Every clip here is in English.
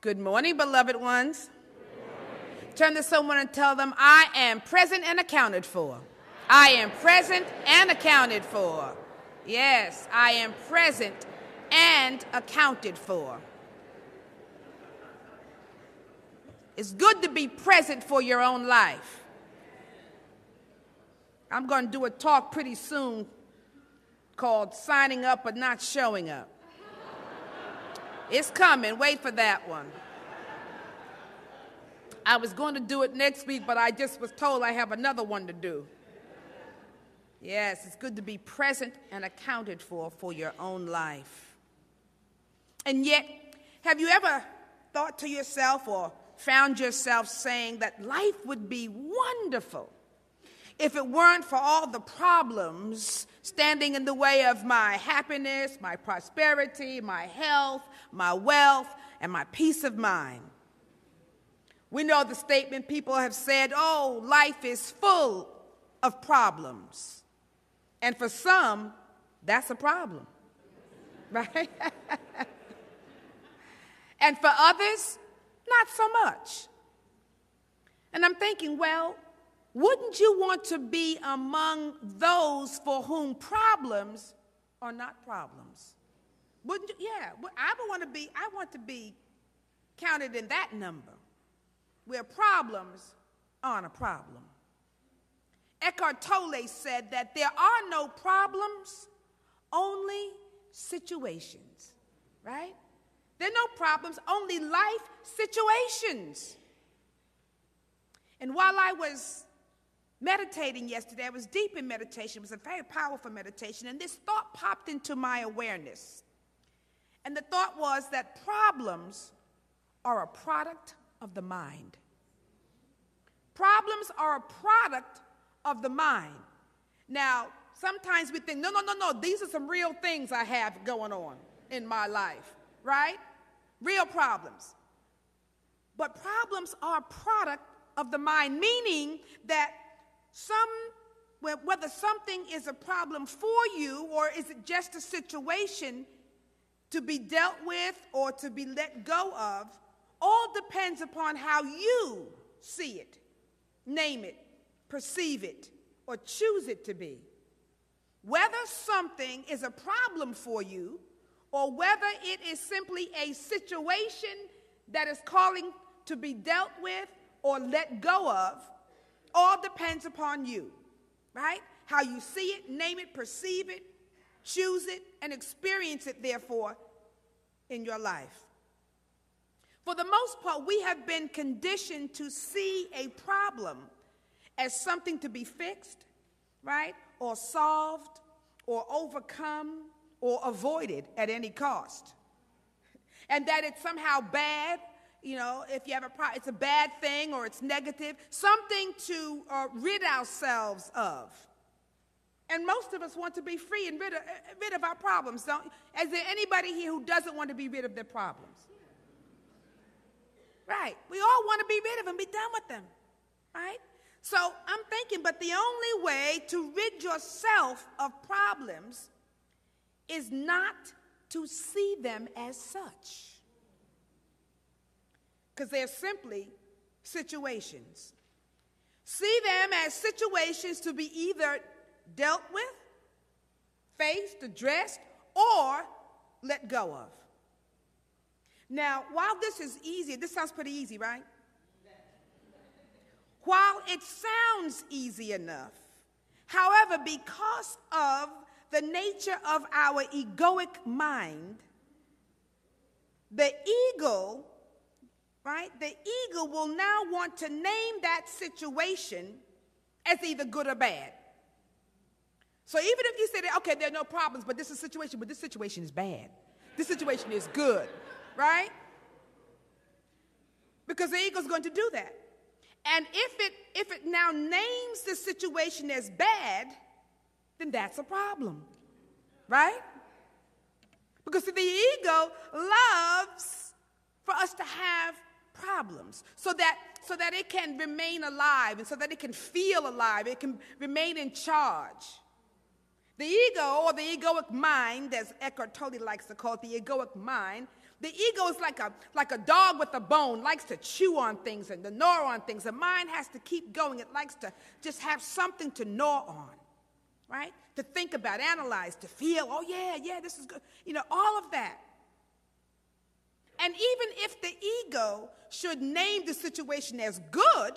Good morning, beloved ones. Turn to someone and tell them, I am present and accounted for. I am present and accounted for. Yes, I am present and accounted for. It's good to be present for your own life. I'm going to do a talk pretty soon called Signing Up but Not Showing Up. It's coming. Wait for that one. I was going to do it next week, but I just was told I have another one to do. Yes, it's good to be present and accounted for your own life. And yet, have you ever thought to yourself or found yourself saying that life would be wonderful if it weren't for all the problems standing in the way of my happiness, my prosperity, my health, my wealth, and my peace of mind? We know the statement people have said, oh, life is full of problems. And for some, that's a problem, right? And for others, not so much. And I'm thinking, well, wouldn't you want to be among those for whom problems are not problems? Wouldn't you? Yeah, I want to be counted in that number, where problems aren't a problem. Eckhart Tolle said that there are no problems, only situations, right? There are no problems, only life situations. And while I was meditating yesterday, I was deep in meditation. It was a very powerful meditation, and this thought popped into my awareness. And the thought was that problems are a product of the mind. Problems are a product of the mind. Now, sometimes we think, no, these are some real things I have going on in my life, right? Real problems. But problems are a product of the mind, meaning that whether something is a problem for you or is it just a situation to be dealt with or to be let go of, all depends upon how you see it, name it, perceive it, or choose it to be. Whether something is a problem for you or whether it is simply a situation that is calling to be dealt with or let go of, all depends upon you, right? How you see it, name it, perceive it, choose it, and experience it, therefore, in your life. For the most part, we have been conditioned to see a problem as something to be fixed, right, or solved, or overcome, or avoided at any cost. And that it's somehow bad, if you have a problem, it's a bad thing or it's negative, something to rid ourselves of. And most of us want to be free and rid of our problems, don't you? Is there anybody here who doesn't want to be rid of their problems? Right. We all want to be rid of them, be done with them, right? So I'm thinking, but the only way to rid yourself of problems is not to see them as such. Because they're simply situations. See them as situations to be either dealt with, faced, addressed, or let go of. Now, while this is easy, this sounds pretty easy, right? While it sounds easy enough, however, because of the nature of our egoic mind, the ego, right? The ego will now want to name that situation as either good or bad. So even if you say that, okay, there are no problems, but this is a situation, but this situation is bad. This situation is good, right? Because the ego is going to do that. And if it now names the situation as bad, then that's a problem, right? Because the ego loves for us to have problems so that it can remain alive and so that it can feel alive, it can remain in charge. The ego, or the egoic mind, as Eckhart Tolle likes to call it, the egoic mind, The ego is like a dog with a bone, likes to chew on things and to gnaw on things. The mind has to keep going. It likes to just have something to gnaw on, right? To think about, analyze, to feel, oh yeah, this is good. All of that. And even if the ego should name the situation as good,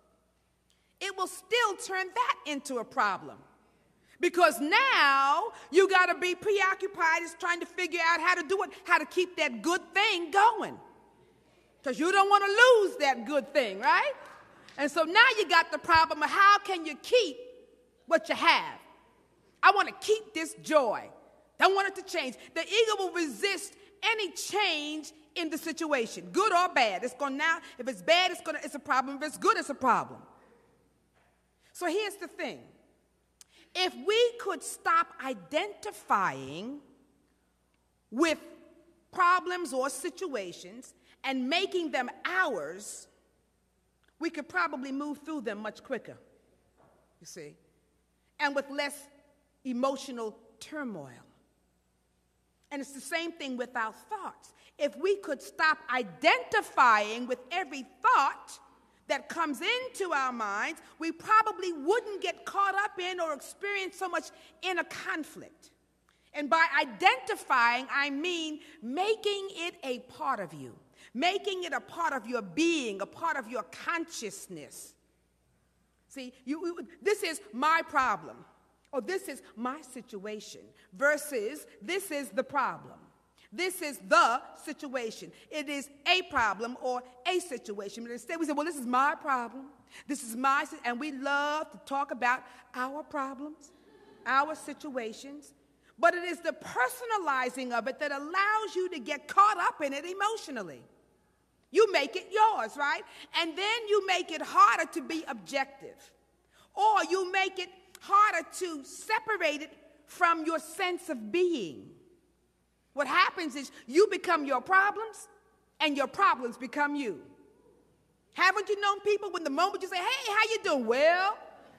it will still turn that into a problem. Because now you got to be preoccupied is trying to figure out how to do it, how to keep that good thing going. Because you don't want to lose that good thing, right? And so now you got the problem of how can you keep what you have? I want to keep this joy. Don't want it to change. The ego will resist any change in the situation, good or bad. It's going now. If it's bad, it's a problem. If it's good, it's a problem. So here's the thing. If we could stop identifying with problems or situations and making them ours, we could probably move through them much quicker, you see, and with less emotional turmoil. And it's the same thing with our thoughts. If we could stop identifying with every thought that comes into our minds, we probably wouldn't get caught up in or experience so much inner conflict. And by identifying, I mean making it a part of you, making it a part of your being, a part of your consciousness. See, this is my problem, or this is my situation, versus this is the problem. This is the situation. It is a problem or a situation. But instead we say, well, this is my problem. This is my, and we love to talk about our problems, our situations. But it is the personalizing of it that allows you to get caught up in it emotionally. You make it yours, right? And then you make it harder to be objective. Or you make it harder to separate it from your sense of being. What happens is you become your problems, and your problems become you. Haven't you known people when the moment you say, hey, how you doing? Well,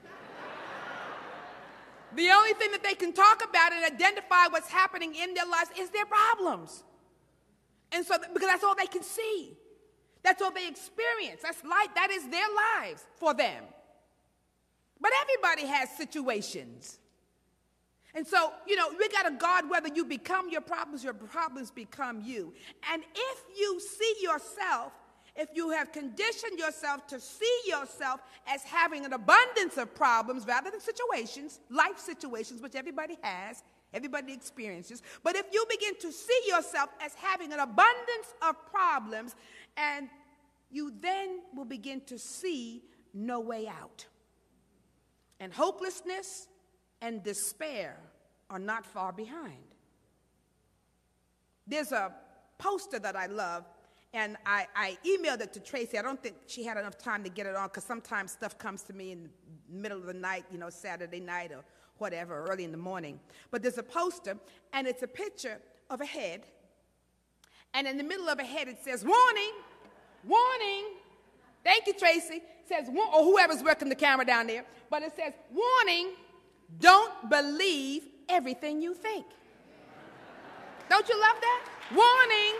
the only thing that they can talk about and identify what's happening in their lives is their problems. And so, because that's all they can see. That's all they experience. That's life. That is their lives for them. But everybody has situations. And so, we got to guard whether you become your problems become you. And if you see yourself, if you have conditioned yourself to see yourself as having an abundance of problems rather than situations, life situations, which everybody has, everybody experiences, but if you begin to see yourself as having an abundance of problems, and you then will begin to see no way out. And hopelessness and despair are not far behind. There's a poster that I love, and I emailed it to Tracy. I don't think she had enough time to get it on, because sometimes stuff comes to me in the middle of the night, Saturday night or whatever, early in the morning. But there's a poster, and it's a picture of a head, and in the middle of a head it says, warning, warning. Thank you, Tracy. It says, or whoever's working the camera down there, but it says, warning, don't believe everything you think. Don't you love that? Warning.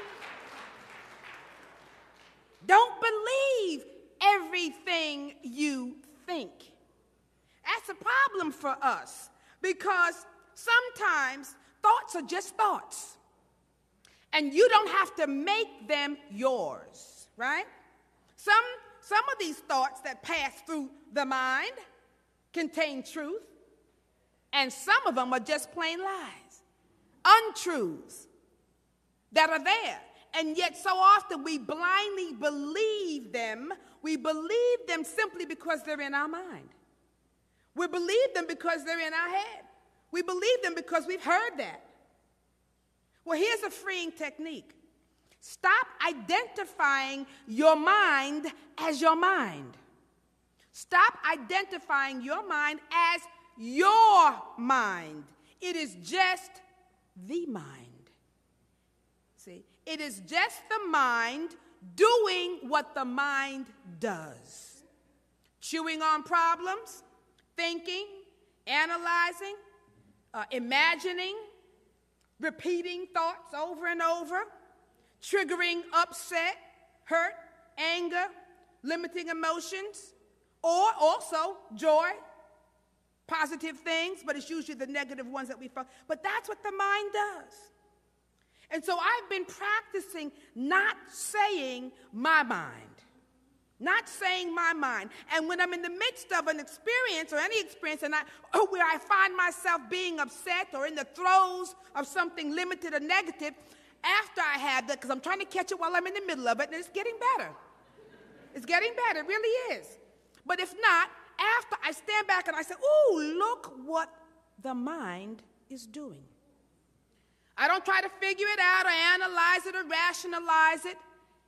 Don't believe everything you think. That's a problem for us, because sometimes thoughts are just thoughts. And you don't have to make them yours, right? Some of these thoughts that pass through the mind contain truth, and some of them are just plain lies, untruths that are there. And yet so often we blindly believe them. We believe them simply because they're in our mind. We believe them because they're in our head. We believe them because we've heard that. Well, here's a freeing technique. Stop identifying your mind as your mind. Stop identifying your mind as your mind. It is just the mind. See, it is just the mind doing what the mind does. Chewing on problems, thinking, analyzing, imagining, repeating thoughts over and over, triggering upset, hurt, anger, limiting emotions, or also joy, positive things, but it's usually the negative ones that we feel. But that's what the mind does. And so I've been practicing not saying my mind. Not saying my mind. And when I'm in the midst of an experience or any experience where I find myself being upset or in the throes of something limited or negative, after I have that, because I'm trying to catch it while I'm in the middle of it, and it's getting better. It's getting better. It really is. But if not, after I stand back and I say, ooh, look what the mind is doing. I don't try to figure it out or analyze it or rationalize it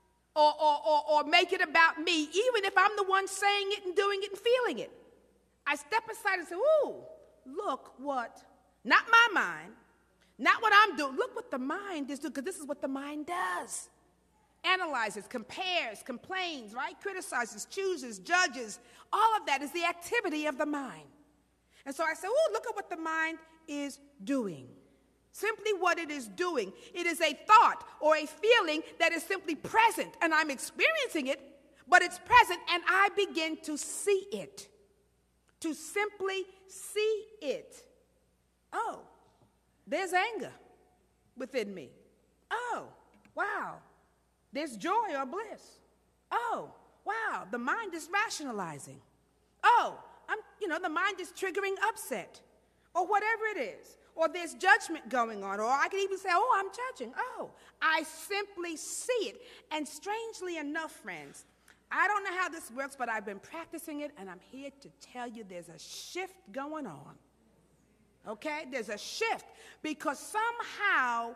or make it about me, even if I'm the one saying it and doing it and feeling it. I step aside and say, ooh, look what, not my mind, not what I'm doing, look what the mind is doing, because this is what the mind does. Analyzes, compares, complains, right? Criticizes, chooses, judges. All of that is the activity of the mind. And so I say, oh, look at what the mind is doing. Simply what it is doing. It is a thought or a feeling that is simply present, and I'm experiencing it, but it's present, and I begin to see it. To simply see it. Oh, there's anger within me. Oh, wow. There's joy or bliss. Oh, wow, the mind is rationalizing. Oh, the mind is triggering upset or whatever it is. Or there's judgment going on. Or I can even say, oh, I'm judging. Oh, I simply see it. And strangely enough, friends, I don't know how this works, but I've been practicing it, and I'm here to tell you there's a shift going on. Okay? There's a shift because somehow,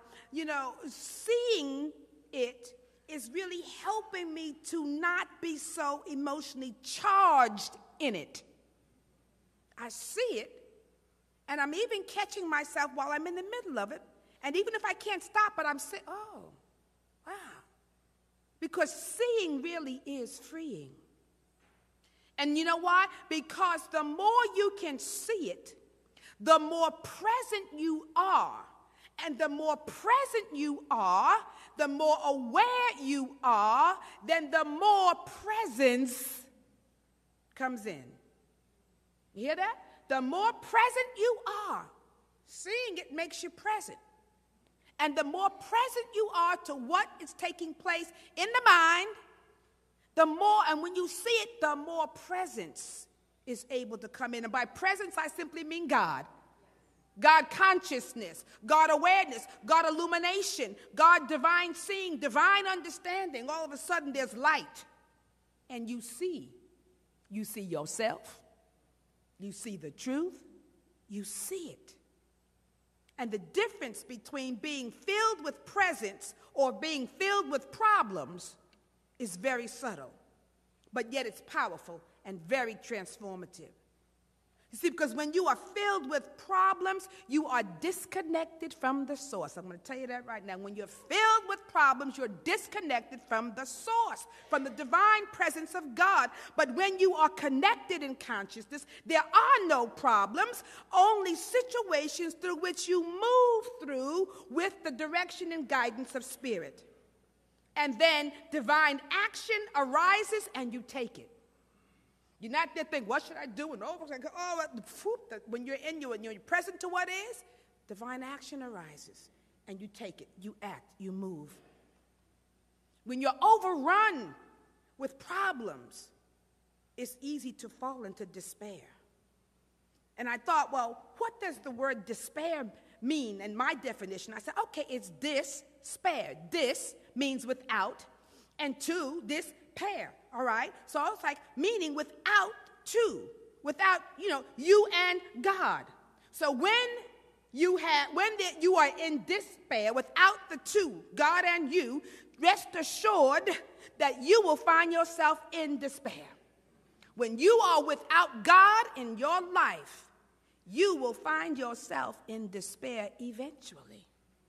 seeing it is really helping me to not be so emotionally charged in it. I see it, and I'm even catching myself while I'm in the middle of it. And even if I can't stop it, I'm saying, oh, wow. Because seeing really is freeing. And you know why? Because the more you can see it, the more present you are. And the more present you are, the more aware you are, then the more presence comes in. You hear that? The more present you are, seeing it makes you present. And the more present you are to what is taking place in the mind, the more, and when you see it, the more presence is able to come in. And by presence, I simply mean God. God consciousness, God awareness, God illumination, God divine seeing, divine understanding. All of a sudden there's light. And you see yourself, you see the truth, you see it. And the difference between being filled with presence or being filled with problems is very subtle, but yet it's powerful and very transformative. You see, because when you are filled with problems, you are disconnected from the source. I'm going to tell you that right now. When you're filled with problems, you're disconnected from the source, from the divine presence of God. But when you are connected in consciousness, there are no problems, only situations through which you move through with the direction and guidance of spirit. And then divine action arises and you take it. You're not there thinking, what should I do? And when you're in you and you're present to what is, divine action arises. And you take it, you act, you move. When you're overrun with problems, it's easy to fall into despair. And I thought, well, what does the word despair mean in my definition? I said, okay, it's despair. This means without, and two, this pair. All right? So it's like meaning without two, without, you and God. So when you are in despair without the two, God and you, rest assured that you will find yourself in despair. When you are without God in your life, you will find yourself in despair eventually.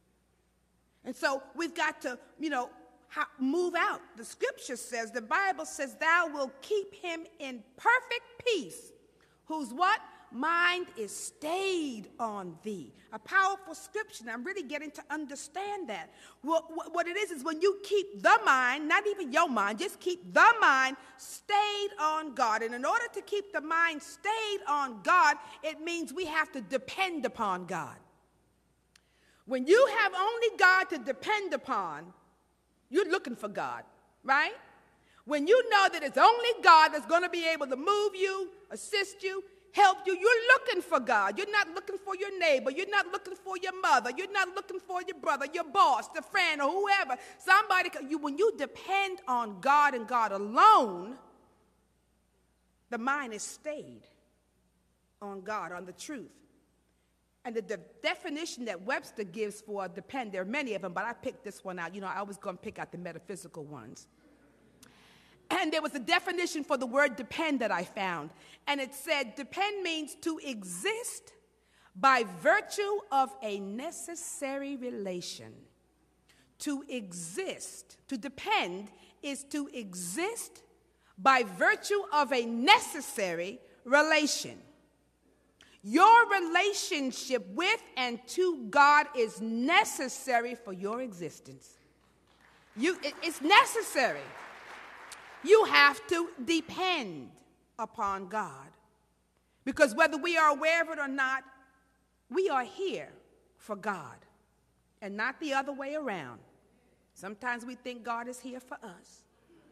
And so we've got to, move out. The scripture says, the Bible says, thou will keep him in perfect peace. Whose what? mind is stayed on thee. A powerful scripture. I'm really getting to understand that. What it is when you keep the mind, not even your mind, just keep the mind stayed on God. And in order to keep the mind stayed on God, it means we have to depend upon God. When you have only God to depend upon, you're looking for God, right? When you know that it's only God that's going to be able to move you, assist you, help you, you're looking for God. You're not looking for your neighbor. You're not looking for your mother. You're not looking for your brother, your boss, the friend, or whoever. When you depend on God and God alone, the mind is stayed on God, on the truth. And the definition that Webster gives for depend, there are many of them, but I picked this one out. I was going to pick out the metaphysical ones. And there was a definition for the word depend that I found. And it said, depend means to exist by virtue of a necessary relation. To exist, to depend, is to exist by virtue of a necessary relation. Your relationship with and to God is necessary for your existence. It's necessary. You have to depend upon God. Because whether we are aware of it or not, we are here for God and not the other way around. Sometimes we think God is here for us.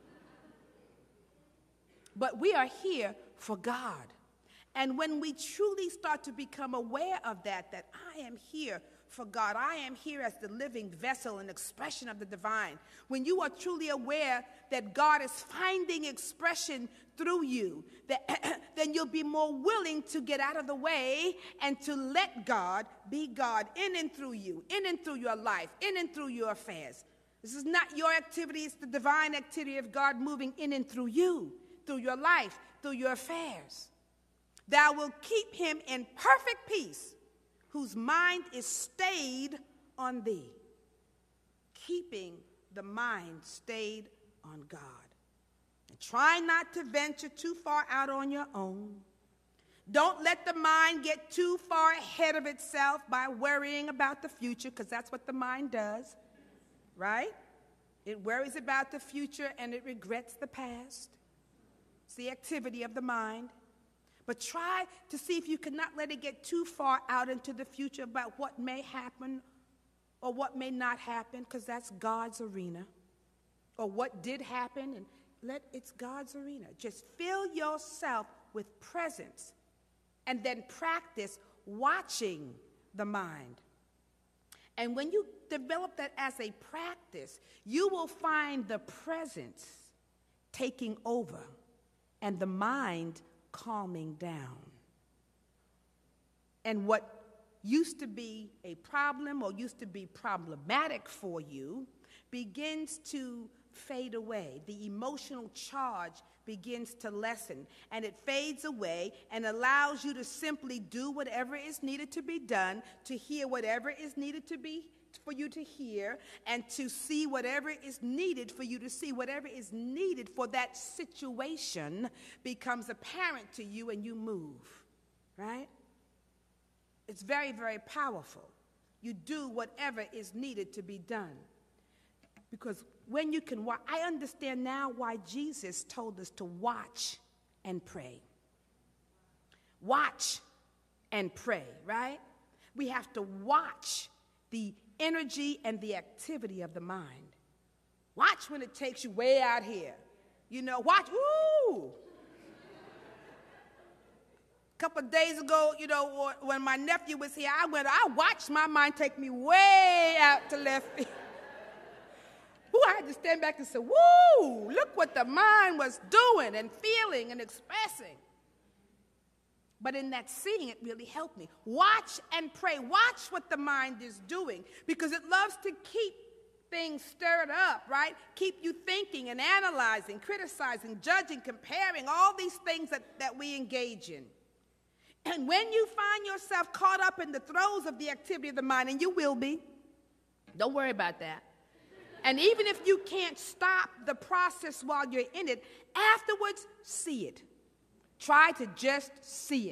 But we are here for God. And when we truly start to become aware of that I am here for God, I am here as the living vessel and expression of the divine. When you are truly aware that God is finding expression through you, then you'll be more willing to get out of the way and to let God be God in and through you, in and through your life, in and through your affairs. This is not your activity, it's the divine activity of God moving in and through you, through your life, through your affairs. Thou wilt keep him in perfect peace, whose mind is stayed on thee. Keeping the mind stayed on God. And try not to venture too far out on your own. Don't let the mind get too far ahead of itself by worrying about the future, because that's what the mind does, right? It worries about the future and it regrets the past. It's the activity of the mind. But try to see if you cannot let it get too far out into the future about what may happen or what may not happen, because that's God's arena. Or what did happen, and it's God's arena. Just fill yourself with presence and then practice watching the mind. And when you develop that as a practice, you will find the presence taking over and the mind calming down. And what used to be a problem or used to be problematic for you begins to fade away. The emotional charge begins to lessen, and it fades away and allows you to simply do whatever is needed to be done, to hear whatever is needed to be for you to hear, and to see whatever is needed for you to see. Whatever is needed for that situation becomes apparent to you, and you move, right? It's very, very powerful. You do whatever is needed to be done. Because when you can watch, I understand now why Jesus told us to watch and pray. Watch and pray, right? We have to watch the energy and the activity of the mind. Watch when it takes you way out here. Watch, ooh. A couple of days ago, when my nephew was here, I watched my mind take me way out to left field. Ooh, I had to stand back and say, woo, look what the mind was doing and feeling and expressing. But in that seeing, it really helped me. Watch and pray. Watch what the mind is doing, because it loves to keep things stirred up, right? Keep you thinking and analyzing, criticizing, judging, comparing, all these things that we engage in. And when you find yourself caught up in the throes of the activity of the mind, and you will be, don't worry about that. And even if you can't stop the process while you're in it, afterwards, see it. Try to just see it.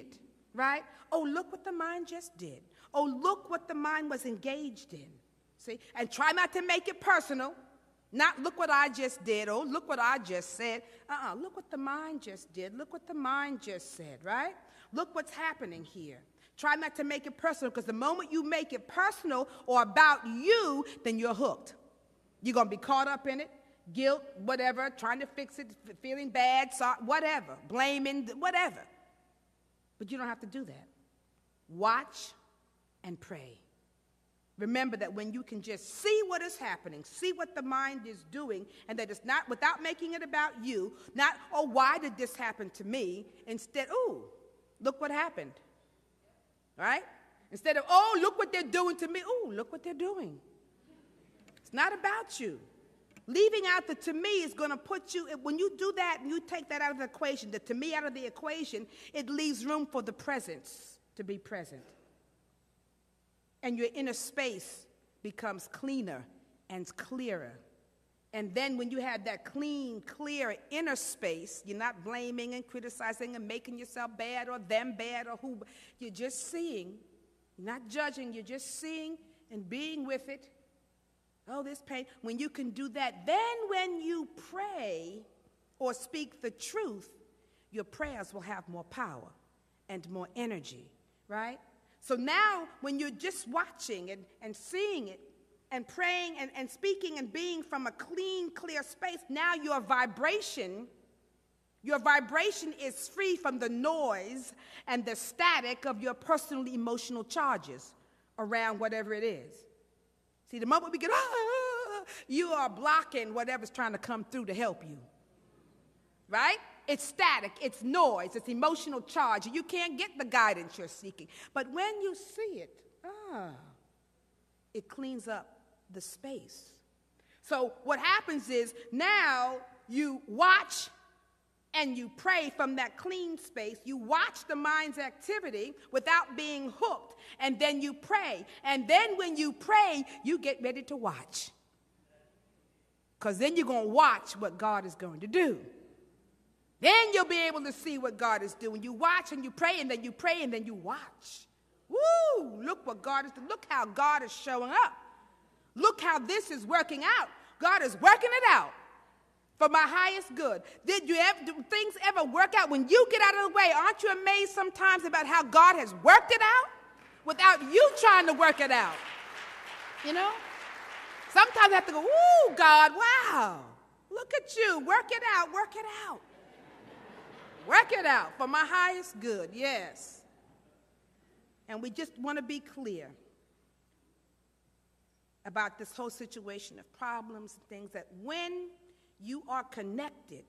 right? Oh, look what the mind just did. Oh, look what the mind was engaged in. See? And try not to make it personal. Not look what I just did. Oh, look what I just said. Look what the mind just did. Look what the mind just said, right? Look what's happening here. Try not to make it personal, because the moment you make it personal or about you, then you're hooked. You're going to be caught up in it. Guilt, whatever, trying to fix it, feeling bad, whatever, blaming, whatever. But you don't have to do that. Watch and pray. Remember that when you can just see what is happening, see what the mind is doing, and that it's not, without making it about you, not, oh, why did this happen to me? Instead, oh, look what happened. Right? Instead of, oh, look what they're doing to me. Oh, look what they're doing. It's not about you. Leaving out the to me is going to put you, when you do that and you take that out of the equation, the to me out of the equation, it leaves room for the presence to be present. And your inner space becomes cleaner and clearer. And then when you have that clean, clear inner space, you're not blaming and criticizing and making yourself bad or them bad or who. You're just seeing, not judging, you're just seeing and being with it. Oh, this pain. When you can do that, then when you pray or speak the truth, your prayers will have more power and more energy, right? So now when you're just watching and seeing it and praying and speaking and being from a clean, clear space, now your vibration is free from the noise and the static of your personal emotional charges around whatever it is. See, the moment we get, you are blocking whatever's trying to come through to help you. Right? It's static, it's noise, it's emotional charge. You can't get the guidance you're seeking. But when you see it, it cleans up the space. So what happens is now you watch and you pray from that clean space. You watch the mind's activity without being hooked, and then you pray. And then when you pray, you get ready to watch. Because then you're going to watch what God is going to do. Then you'll be able to see what God is doing. You watch and you pray, and then you pray, and then you watch. Woo! Look what God is doing. Look how God is showing up. Look how this is working out. God is working it out for my highest good. Do things ever work out when you get out of the way? Aren't you amazed sometimes about how God has worked it out without you trying to work it out? You know? Sometimes I have to go, ooh, God, wow. Look at you. Work it out. Work it out. Work it out for my highest good, yes. And we just want to be clear about this whole situation of problems and things, that when you are connected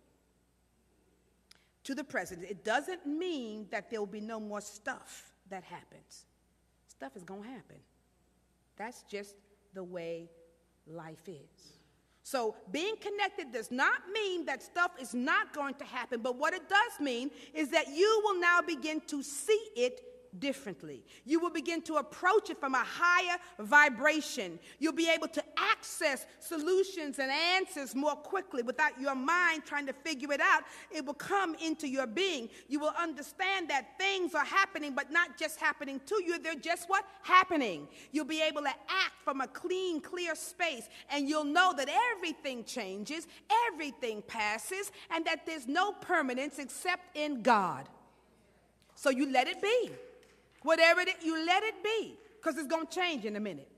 to the present, it doesn't mean that there will be no more stuff that happens. Stuff is going to happen. That's just the way life is. So being connected does not mean that stuff is not going to happen, but what it does mean is that you will now begin to see it differently. You will begin to approach it from a higher vibration. You'll be able to access solutions and answers more quickly without your mind trying to figure it out. It will come into your being. You will understand that things are happening, but not just happening to you. They're just what? Happening. You'll be able to act from a clean, clear space, and you'll know that everything changes, everything passes, and that there's no permanence except in God. So you let it be. Whatever it is, you let it be, because it's going to change in a minute.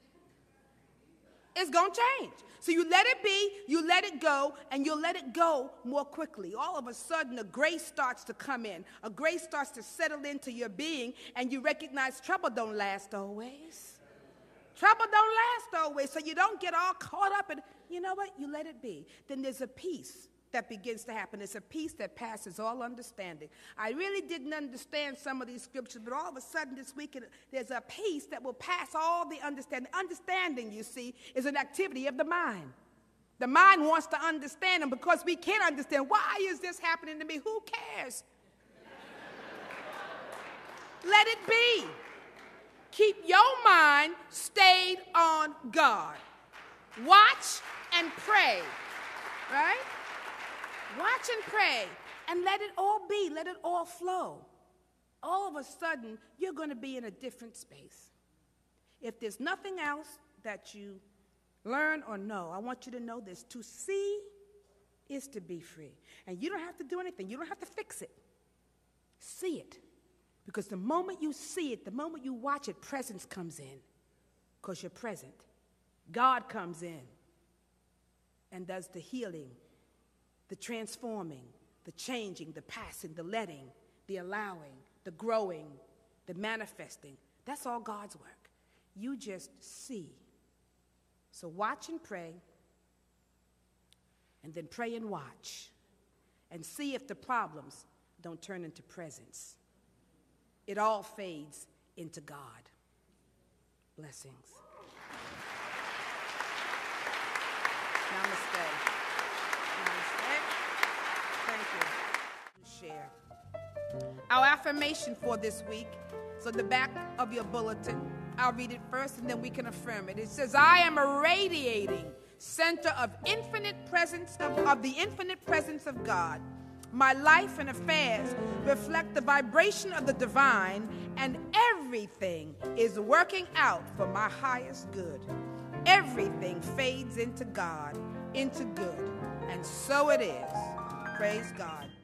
It's going to change. So you let it be, you let it go, and you'll let it go more quickly. All of a sudden, a grace starts to come in. A grace starts to settle into your being, and you recognize trouble don't last always. Trouble don't last always, so you don't get all caught up in, you know what, you let it be. Then there's a peace that begins to happen. It's a peace that passes all understanding. I really didn't understand some of these scriptures, but all of a sudden this week there's a peace that will pass all the understanding. Understanding, you see, is an activity of the mind. The mind wants to understand, and because we can't understand, why is this happening to me? Who cares? Let it be. Keep your mind stayed on God. Watch and pray, right? Watch and pray, and let it all be. Let it all flow. all of a sudden, you're going to be in a different space. If there's nothing else that you learn or know, I want you to know this. To see is to be free. And you don't have to do anything. You don't have to fix it. See it. Because the moment you see it, the moment you watch it, presence comes in. Because you're present. God comes in and does the healing, the transforming, the changing, the passing, the letting, the allowing, the growing, the manifesting. That's all God's work. You just see. So watch and pray, and then pray and watch, and see if the problems don't turn into presence. It all fades into God. Blessings. Namaste. Namaste. Thank you. Share. Our affirmation for this week is on the back of your bulletin. I'll read it first and then we can affirm it. It says, I am a radiating center of infinite presence of the infinite presence of God. My life and affairs reflect the vibration of the divine, and everything is working out for my highest good. Everything fades into God, into good, and so it is. Praise God.